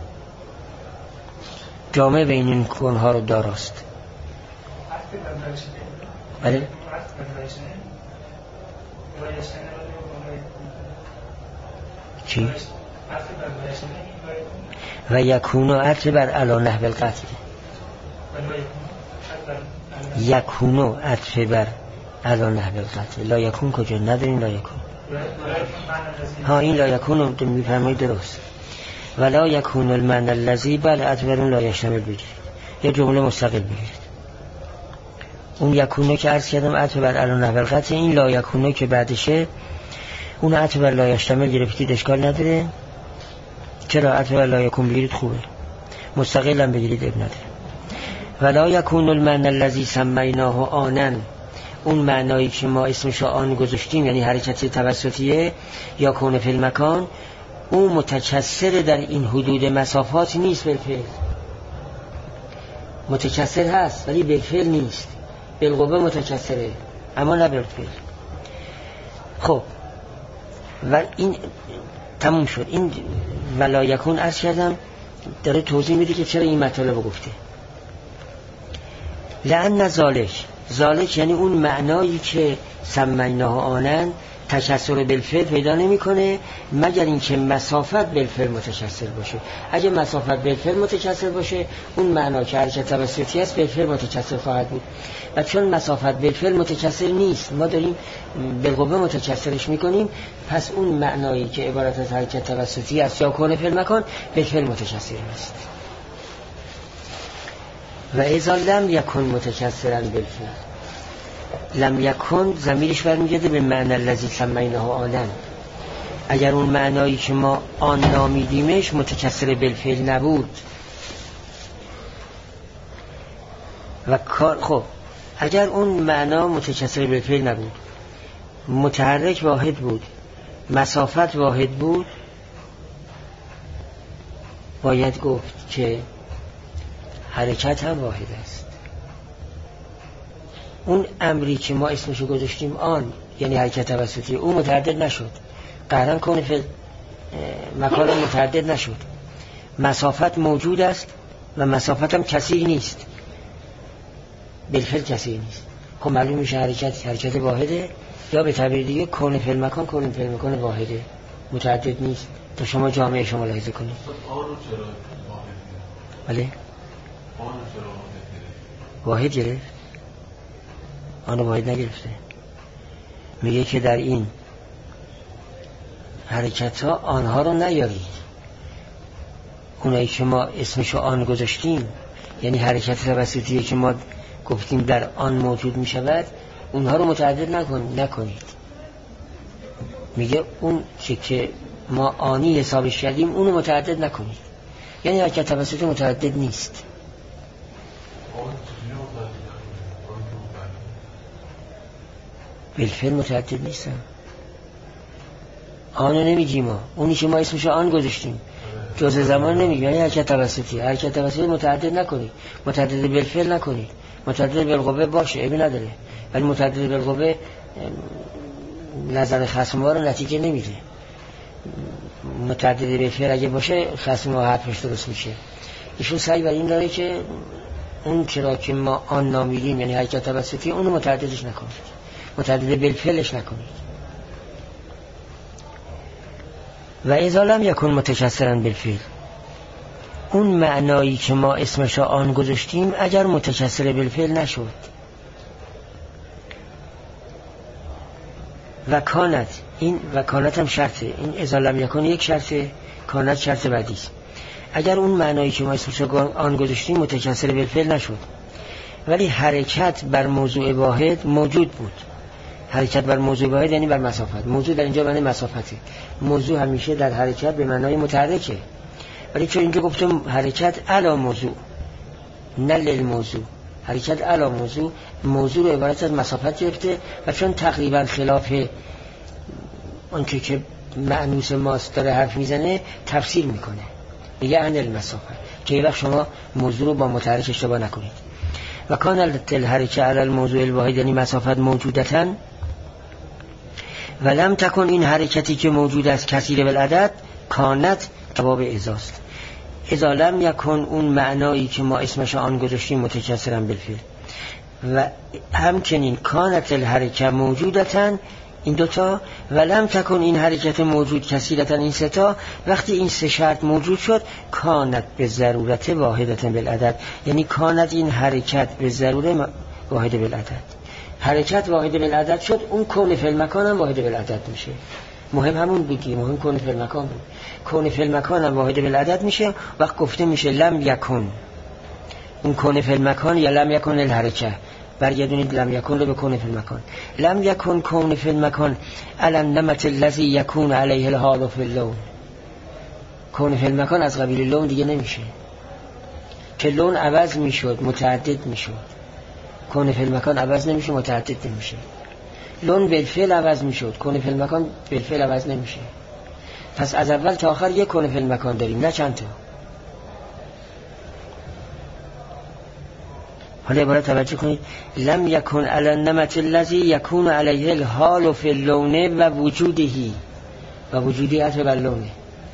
جامعه بین این کون ها رو داراست. بله چی؟ و یکونو عطف بر علی نحو القطع، یکونو عطف بر علی نحو القطع، لا یکون کجا نداریم؟ لا یکون ها، این لا یکون رو میفرمایید درست. ولا یکون المعنى الذی، بل عطف بر اون لا یشتمل بگیرید، یه جمله مستقل بگیرید. اون یکونو که عرض کردم عطف بر علی نحو القطع، این لا یکونو که بعدشه اون عطف بر لا یشتمل گرفتید اشکال نداره. چرا عطف بر لا یکون بگیرید خوبه، مستقل هم بگیرید اب نداره. ولا یکون المعنى الذی سمیناه آنن، اون معنایی که ما اسمش آن گذاشتیم یعنی حرکت توسطیه یا کون فی المکان، اون متکثر در این حدود مسافات نیست، بالفعل متکثر هست ولی بالفعل نیست، بالقوه متکثره اما نه بالفعل. خب و این تموم شد. این ولا یکون عرض کردم داره توضیح میده که چرا این مطالب گفته. لأن ذالک، ذالک یعنی اون معنایی که سمیناه آنن، تکثر بالفعل پیدا نمیکنه مگر اینکه مسافت بالفعل متکثر باشه. اگه مسافت بالفعل متکثر باشه اون معنا که حرکت توسطی است بالفعل متکثر خواهد بود. و چون مسافت بالفعل متکثر نیست، ما داریم بالقوه متکثرش میکنیم، پس اون معنایی که عبارت از حرکت توسطی است یا کون فی المکان بالفعل متکثر است. و اذا لم یکن متکثرا بالفعل، لم یکن ضمیرش برمیگرده به معنی الذی سمیناه آنن. اگر اون معنایی که ما آن نامیدیمش متکثر بالفعل نبود و کار، خب اگر اون معنا متکثر بالفعل نبود، متحرک واحد بود، مسافت واحد بود، باید گفت که حرکت هم واحد است. اون امری که ما اسمشو گذاشتیم آن، یعنی حرکت توسطی، اون متعدد نشد، قهرن کون فی مکان متعدد نشد. مسافت موجود است و مسافت هم کثیر نیست، بالفعل کثیر نیست. خب معلوم میشه حرکت حرکت واحده، یا به تعبیر دیگه کون فی المکان کون فی المکان واحده، متعدد نیست. تا شما جامعه شما ملاحظه کنید. آن رو چرا واحد گرفت؟ بله؟ آن رو چرا واحد گرفت؟ آن رو واحد نگرفته. میگه که در این حرکت ها آنها رو نیارید. اونایی که ما اسمشو آن گذاشتیم، یعنی حرکت توسطی که ما گفتیم در آن موجود می شود، اونها رو متعدد نکن نکنید. میگه اون چه که ما آنی حسابش کردیم اونو متعدد نکنید، یعنی حرکت توسطی متعدد نیست. بالفعل متعدد نیستم، آنو نمیگیم ما، اونی که ما اسمشو آن گذاشتیم جزء زمان نمیگیم، یعنی حرکت توسطی. حرکت توسطی متعدد نکنید، متعدد بالفعل نکنید. متعدد بالقوه باشه عیبی نداره، ولی متعدد بالقوه نظر خصم ها رو نتیجه نمیده. متعدد بالفعل اگه باشه خصم ها حرفش درست میشه. ایشون سعی بر این داره که اون چرا که ما آن نامیدیم، یعنی حرکت توسطی، اونو متعددش نکنید، متعدد بالفعلش نکنید. و اذا لم یکن متکثرا بالفعل، اون معنایی که ما اسمش آن گذاشتیم اگر متکثر بالفعل نشد و کانت، این و کانت هم شرطه، این اذا لم یکن یک شرطه، کانت شرط بعدیست. اگر اون معنایی که ما اسمش آن گذاشتیم متکثر بالفعل نشد ولی حرکت بر موضوع واحد موجود بود، حرکت بر موضوع واحد یعنی بر مسافت، موضوع در اینجا معنی مسافته، موضوع همیشه در حرکت به معنای متحرکه، ولی چون اینجا گفتم حرکت علا موضوع نه للموضوع، حرکت علا موضوع، موضوع رو عبارت از مسافت گرفته و چون تقریبا خلاف آنچه که معنوس ماست داره حرف میزنه تفسیر میکنه، میگه عن المسافت، که یه وقت شما موضوع رو با متحرک اشتباه نکنید. و کان الحرکه علی الموضوع الواحد، یعنی مسافت موجودتاً و لم تکن، این حرکتی که موجود است کثیر بالعدد، کانت جواب ازاست. اذا لم یکن، اون معنایی که ما اسمش آن گذاشتیم متکثرا بالفعل، و همچنین کانت الحرکه موجودتاً، این دوتا، و لم تکن، این حرکت موجود کثیرتاً، این سه تا، وقتی این سه شرط موجود شد کانت به ضرورت واحدتاً بالعدد، یعنی کانت این حرکت به ضروره واحد بالعدد، حرکت واحد بالعدد شد، اون کون فی المکان هم واحد بالعدد میشه. مهم همون بودی، مهم کون فی المکان بود. کون فی المکان هم واحد بالعدد میشه. وقت گفته میشه لم یکن، اون کون فی المکان یا لم یکن الحرکه، برگردونید لم یکن رو به کون فی المکان. لم یکن کون فی المکان علی النمط الذی یکون علیه الحال فی اللون، کون فی المکان از قبیل لون دیگه نمیشه، که لون عوض میشد متعدد میشد، کون فی المکان عوض نمیشه متعدد نمیشه. لون بالفعل عوض میشد، کون فی المکان بالفعل عوض نمیشه. پس از اول تا آخر یک کون فی المکان داریم، نه چند تا. حالا عبارت توجه کنید، لم یکن علی النمط الذی یکون علیه الحال فی اللون و وجودهی، و وجودی عطف بر لونه،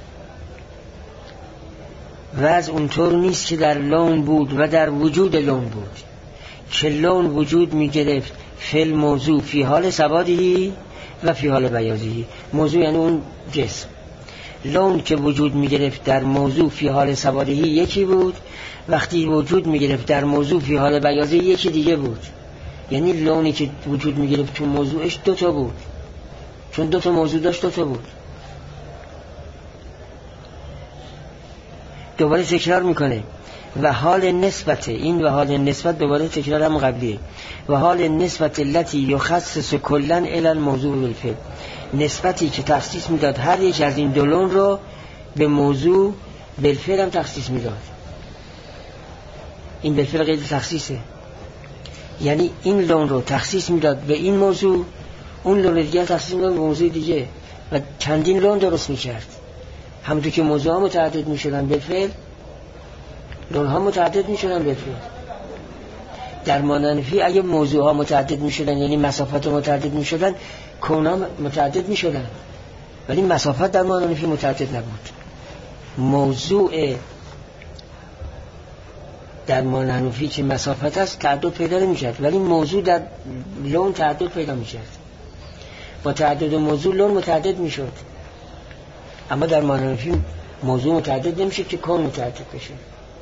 و از اونطور نیست که در لون بود و در وجود لون بود، که لون وجود می گرفت فی الموضوع فی حال ثباتهی و فی حال بیاضی. موضوع یعنی اون جسم. لون که وجود میگرفت در موضوع فی حال سوادهی یکی بود، وقتی وجود میگرفت در موضوع فی حال بیاضی یکی دیگه بود. یعنی لونی که وجود میگرفت تو موضوعش دوتا بود، چون دوتا موضوع داشت دوتا بود. دوباره تکرار میکنه و حال نسبت، این و حال نسبت دوباره تکرار هم قبلیه. و حال نسبت التي یخصص کلا الی الموضوع بالفعل، نسبتی که تخصیص میداد هر یک از این دو لون رو به موضوع بالفعل هم تخصیص میداد. این بالفعل غیر تخصیصه، یعنی این لون رو تخصیص میداد به این موضوع، اون لون دیگه تخصیص میداد به موضوع دیگه و چندین لون درست میکرد. همونطور که موضوع ها متعدد میشدن بالفعل، لون ها متعدد میشدن بالفعل. در ماننفی اگه موضوع ها متعدد میشدن، یعنی مسافت متعدد میشدن، کون ها متعدد میشدن، ولی مسافت در ماننفی متعدد نبود. موضوع در ماننفی که مسافت است تعدد پیدا نمیشد، ولی موضوع در لون تعدد پیدا میشد. با تعدد موضوع لون متعدد میشد، اما در ماننفی موضوع متعدد نمیشه که کون متعدد بشه.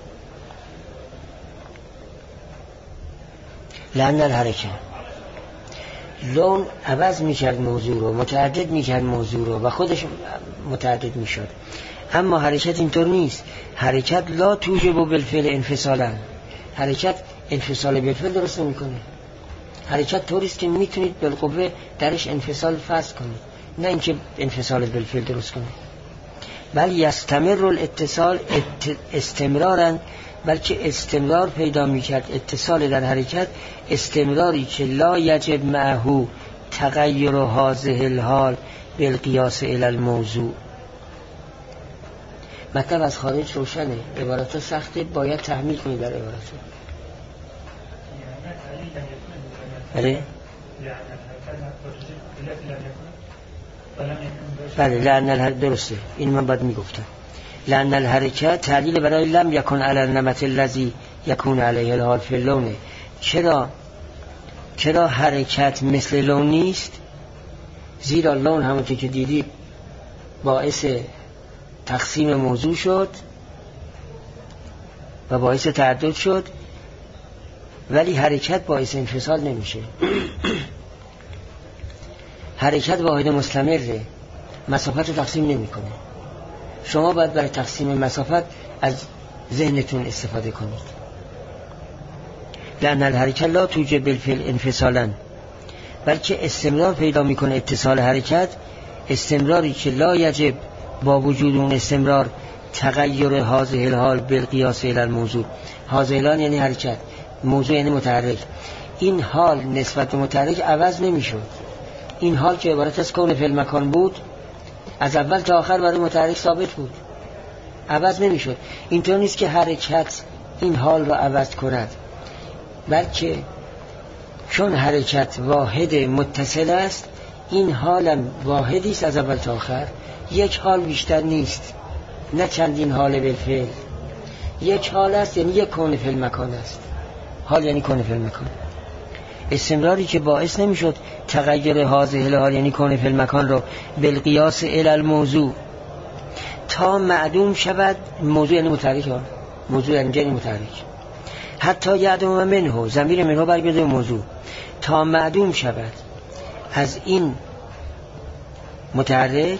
لأن الحرکه، لون عوض میکرد موضوع رو، متعدد میکرد موضوع رو و خودش متعدد میشد. اما حرکت اینطور نیست. حرکت لا توجب بالفعل انفصالا، حرکت انفصال بالفعل درست نمیکنه. حرکت طوریست که میتونید بالقوه درش انفصال فصل کنید، نه اینکه انفصال بالفعل درست کنید. بل یستمر الاتصال استمرارا، بلکه استمرار پیدا میکرد اتصال در حرکت، استمراری که لا یجب معه تغییر هذه الحال بالقیاس الی الموضوع. مطلب از خارج روشنه، عبارات سخته، باید تحمیل کنید در عبارات. بله بله لأن الحرکت درسته، این من باید میگفتم. لأن الحرکت تعلیل برای لم یکن علی النمط الذی یکون علیه الحال فی اللون. چرا چرا حرکت مثل لون نیست؟ زیرا لون همونطور که دیدید باعث تقسیم موضوع شد و باعث تعدد شد، ولی حرکت باعث انفصال نمیشه. حرکت واحد مستمره، مسافت رو تقسیم نمیکنه. شما باید برای تقسیم مسافت از ذهنتون استفاده کنید. لأن الحرکت لا توجب بالفعل انفصالا، بلکه استمرار پیدا میکنه اتصال حرکت، استمراری که لا یجب با وجود اون استمرار تغییر هذه الحال بالقیاس الی الموضوع. هذه الحال یعنی حرکت، موضوع یعنی متحرک. این حال نسبت به متحرک عوض نمیشد. این حال که عبارت از کون فی المکان بود، از اول تا آخر برای متحرک ثابت بود، عوض نمیشد. اینطور نیست که حرکت این حال را عوض کند، بلکه چون حرکت واحد متصل است، این حالم واحدی است از اول تا آخر، یک حال بیشتر نیست، نه چندین حال بالفعل. یک حال است یعنی یک کون فی المکان است. حال یعنی کون فی المکان. استمراری که باعث نمیشد تغییر هذه الحال یعنی کون فی المکان رو بالقیاس الی الموضوع تا معدوم شود. موضوع یعنی متحرک، ها موضوع یعنی جنی متحرک. حتی یعدم منه، ضمیر منه برگرده موضوع، تا معدوم شود از این متحرک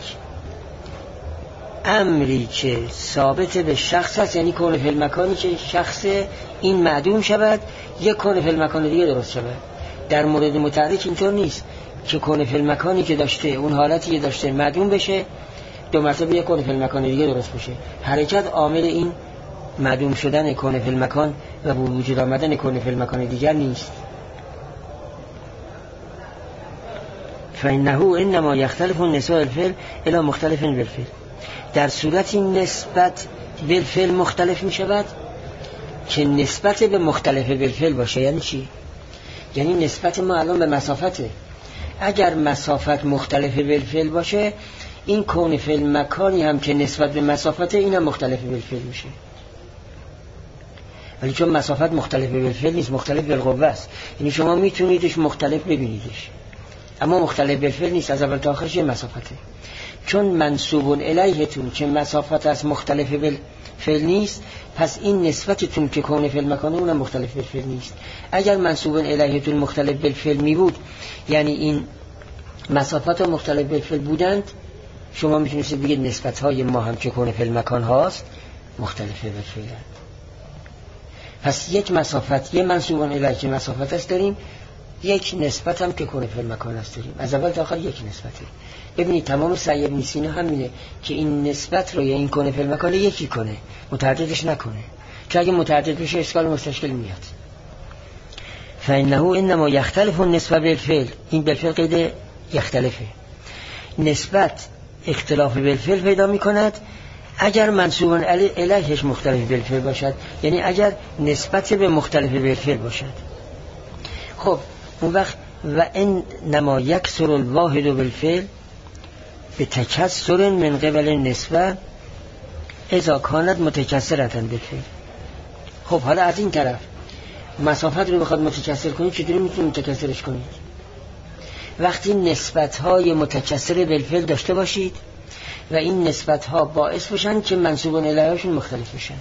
امری که ثابت به شخص است، یعنی کون فی المکانی که شخص این معدوم شود، یک کون فی المکان دیگه درست شود. در مورد متحرک اینطور نیست که کون فی المکانی که داشته، اون حالتی که داشته معدوم بشه، دو مرتبه یک کون فی المکان دیگه درست بشه. حرکت عامل این معدوم شدن کون فی المکان و وجود آمدن کون فی المکان دیگر نیست. فإنه انما يختلف النسبة بالفعل الى مختلف بالفعل. در صورتی نسبت بالفعل مختلف می شود که نسبت به مختلف بالفعل باشه. یعنی چی؟ یعنی نسبت ما الان به مسافته. اگر مسافت مختلف بالفعل باشه، این کون فی المکانی هم که نسبت به مسافته، این هم مختلف بالفعل میشه. ولی چون مسافت مختلف بالفعل نیست، مختلف بالقوه است، یعنی شما میتونیدش مختلف ببینیدش، اما مختلف بالفعل نیست، از اول تا آخرش یه مسافته. چون منسوب الیهتون که مسافت از مختلف بالفعل نیست، پس این نسبتتون که کون فعل مکانه اونم مختلف بالفعل نیست. اگر منسوب الیهتون مختلف بالفعل می بود، یعنی این مسافت ها مختلف بالفعل بودند، شما میتونید بگید نسبت های ما هم که کون فعل مکان هاست مختلف بالفعل. پس یک مسافت، یه منسوب الیه که مسافت است داریم، یک نسبت هم که کون فعل مکان است داریم. از اول تا آخر یک نسبته. ببینید تمام سعی ابن سینا همینه که این نسبت رو یا این کون فعل مکان یکی کنه، متعددش نکنه، چون اگه متعدد بشه اشکال مستشکل میاد. فانه انما یختلف النسبه بالفعل، این بالفعل قید یختلفه، نسبت اختلاف بالفعل پیدا میکند اگر منسوب الیهش مختلف بالفعل باشد، یعنی اگر نسبت به مختلف بالفعل باشد. خب اون وقت و ان نما یکسر الواحد بالفعل به تکسر من قبل نسبه اذا کانت متکسرة بالفعل. خب حالا از این طرف مسافت رو بخواد متکسر کنید، چطوری میتونید متکسرش کنید؟ وقتی نسبت‌های متکسر بالفعل داشته باشید و این نسبت‌ها باعث بشن که منسوب الیهشون مختلف بشن.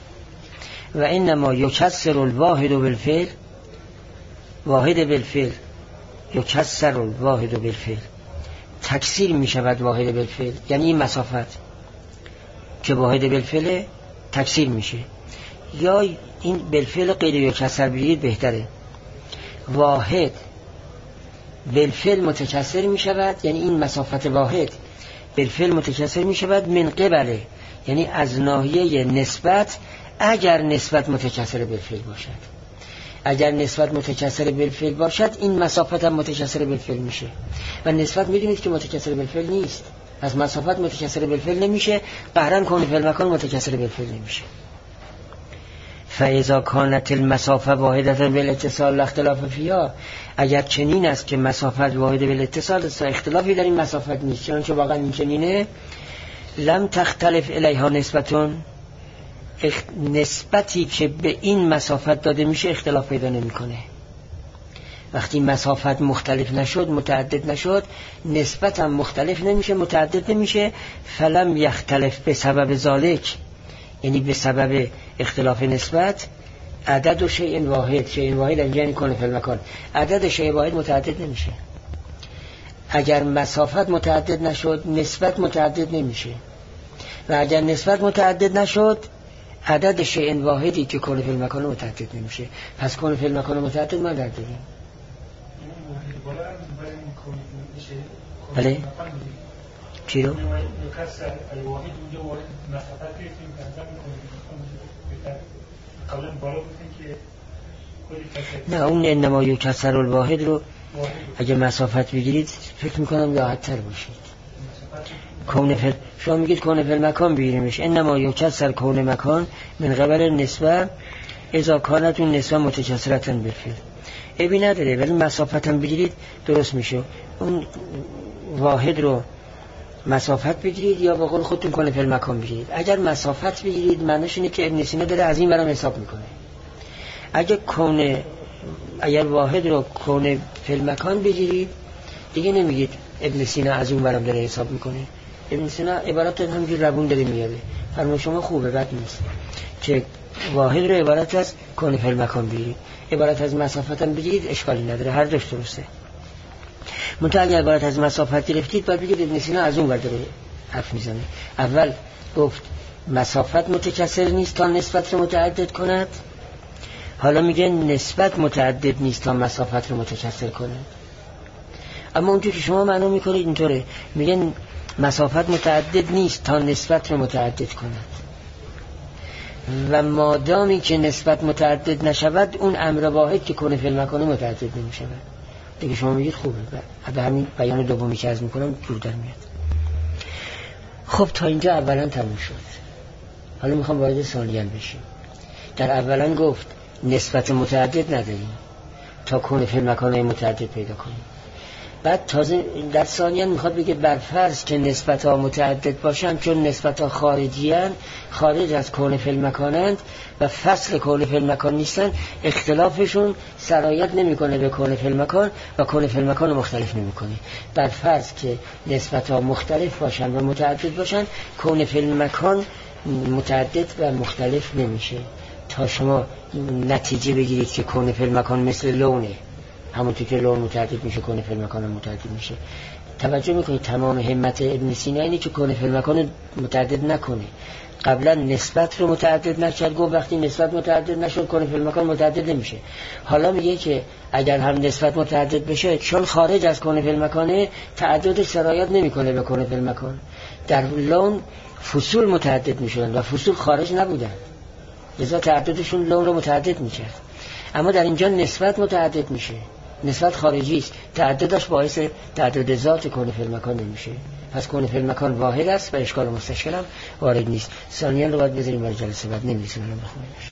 و انما یکسر الواحد بالفعل، واحد بالفعل یکسر الواحد بالفعل، تکثیر می شود واحد بالفعل، یعنی این مسافت که واحد بالفعل تکثیر میشه. یا این بالفعل غیر یکسر بگید بهتره، واحد بالفعل متکثر می شود، یعنی این مسافت واحد بالفعل متکثر می شود من قبل، یعنی از ناحیه نسبت، اگر نسبت متکثر بالفعل باشد. اگر نسبت متکثر بالفعل باشد این مسافت هم متکثر بالفعل میشه و نسبت میدونید که متکثر بالفعل نیست، پس مسافت متکثر بالفعل نمیشه، قهرن کون فعل مکان متکثر بالفعل نمیشه. فاذا كانت المسافه واحده بالاتصال لا اختلاف فيها، اگر چنین است که مسافت واحد بالاتصال است، اختلافی در این مسافت نیست، چون واقعا این چنینه، لم تختلف الیها نسبتون، نسبتی که به این مسافت داده میشه اختلاف پیدا نمیکنه. وقتی مسافت مختلف نشد، متعدد نشد، نسبت هم مختلف نمیشه، متعدد نمیشه. فلم یختلف به سبب ذالک، یعنی به سبب اختلاف نسبت، عدد و شیء واحد، شیء واحد یعنی کون فی المکان، عدد شیء واحد متعدد نمیشه. اگر مسافت متعدد نشد، نسبت متعدد نمیشه، و اگر نسبت متعدد نشد، عدد شیء واحدی که کون فی المکان متعدد نمیشه. پس کون فی المکان متعدد ما در داریم. بله چی رو؟ نه اون انما یکسر الواحد رو اگه مسافت بگیرید فکر میکنم راحت تر باشید. کون فعل، شما میگید کون فعل مکان بگیریمش، انما یکسر کون مکان من قبل نسبه اذا کانت اون نسبه متکسرة بالفعل. عیبی نداره، ولی مسافت هم بگیرید درست میشه. اون واحد رو مسافت بگیرید یا به قول خودتون کون فعل مکان بگیرید. اگر مسافت بگیرید معنیش اینه که ابن سینا داره از این برام حساب میکنه. اگر کون اگر واحد رو کون فعل مکان بگیرید دیگه نمیگید ابن سینا از اون برام داره حساب میکنه. ابن سینا عبارت همینجور روون داره میاره. فرمای شما خوبه، بد نیست که واحد رو عبارت از کون فعل مکان بگیرید، عبارت از مسافت هم بگیرید اشکالی نداره، هر دوش درسته. منتها اگر عبارت از مسافت گرفتید باید بگید ابن سینا از اون ور داره حرف میزنه. اول گفت مسافت متکثر نیست تا نسبت رو متعدد کند، حالا میگه نسبت متعدد نیست تا مسافت رو متکثر کند. اما اونجور که شما معنی میکنید اینطوره، میگن مسافت متعدد نیست تا نسبت رو متعدد کند، و مادامی که نسبت متعدد نشود اون امر واحد که کون فعل مکان متعدد نمیشود. دیگه شما میگید خوبه، به همین بیان دومی که عرض میکنم جور در میاد. خب تا اینجا اولا تموم شد. حالا میخوام وارد ثانیاً بشیم. در اولا گفت نسبت متعدد نداریم تا کون فعل مکان متعدد پیدا کنیم. بعد تازه در ثانیاً میخواد بگه برفرض که نسبت ها متعدد باشن، چون نسبت ها خارجی هن، خارج از کون فی المکانند و فصل کون فی المکان نیستن، اختلافشون سرایت نمیکنه به کون فی المکان و کون فی المکان رو مختلف نمیکنه. برفرض که نسبت ها مختلف باشن و متعدد باشن، کون فی المکان متعدد و مختلف نمیشه تا شما نتیجه بگیرید که کون فی المکان مثل لونه، همونطور که لون متعدد میشه کون فی المکان متعدد میشه. توجه میکنید تمام همت ابن سینا اینه که کون فی المکان متعدد نکنه. قبلا نسبت رو متعدد نکرد، گفت وقتی نسبت متعدد نشد کون فی المکان متعدد نمیشه. حالا میگه که اگر هم نسبت متعدد بشه، چون خارج از کون فی المکانه، تعدد سرایت نمیکنه به کون فی المکان. در لون فصول متعدد میشدن و فصول خارج نبودن، لذا تعددشون لون رو متعدد میکرد. اما در اینجا نسبت متعدد میشه، نسبت خارجی است، تعددش باعث تعدد ذات کون فی المکان نمیشه. پس کون فی المکان واحد است و اشکال مستشکل هم وارد نیست. ثانیاً رو باید بذاریم برای جلسه بعد، نمی‌رسیم بخونیم.